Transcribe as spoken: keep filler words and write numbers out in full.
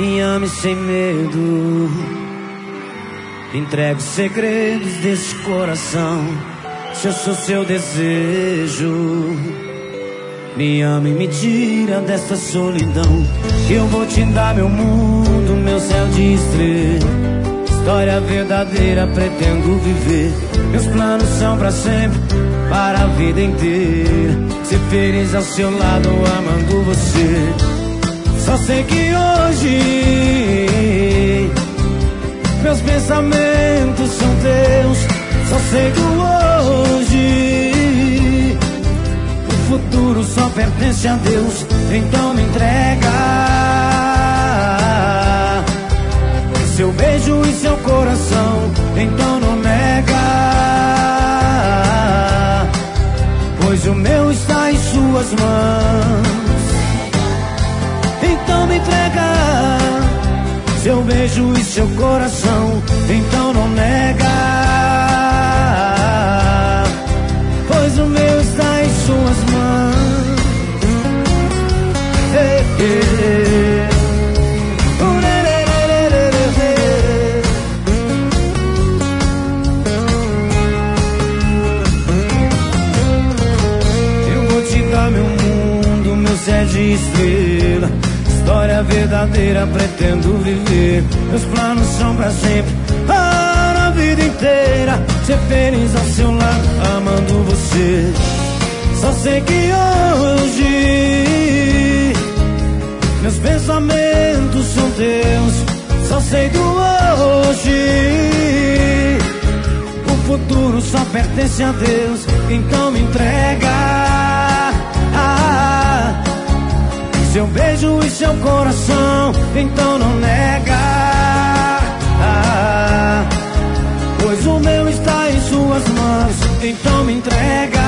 me ame sem medo. Entregue os segredos desse coração. Se eu sou seu desejo, me ame e me tira dessa solidão. Que eu vou te dar meu mundo, meu céu de estrela. História verdadeira pretendo viver. Meus planos são pra sempre, para a vida inteira. Ser feliz ao seu lado, amando você. Só sei que hoje meus pensamentos são teus. Só sei que hoje o futuro só pertence a Deus. Então me entrega seu beijo e seu coração. Então não nega, pois o meu está em suas mãos. Então me entrega seu beijo e seu coração. Então não nega, pois o meu está em suas mãos. Hey, hey, hey. Eu vou te dar meu mundo, meu céu de estrela. História verdadeira pretendo viver. Meus planos são pra sempre, para a vida inteira. Ser feliz ao seu lado, amando você. Só sei que hoje meus pensamentos são teus. Só sei que hoje o futuro só pertence a Deus. Então me entrega seu beijo e seu coração. Então não nega, pois o meu está em suas mãos. Então me entrega